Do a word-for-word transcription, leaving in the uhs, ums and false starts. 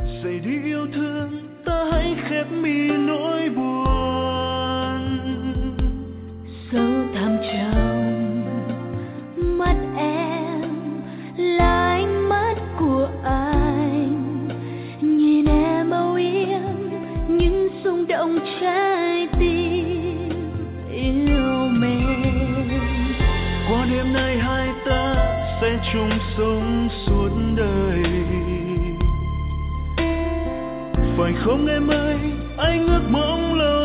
dậy đi yêu thương, ta hãy khép mi nỗi buồn. Sâu thẳm trong mắt em là ánh mắt của anh, nhìn em âu yếm những xung động trái tim yêu mến. Qua đêm nay hai ta sẽ chung sống suốt đời, phải không em ơi, anh ước mong lâu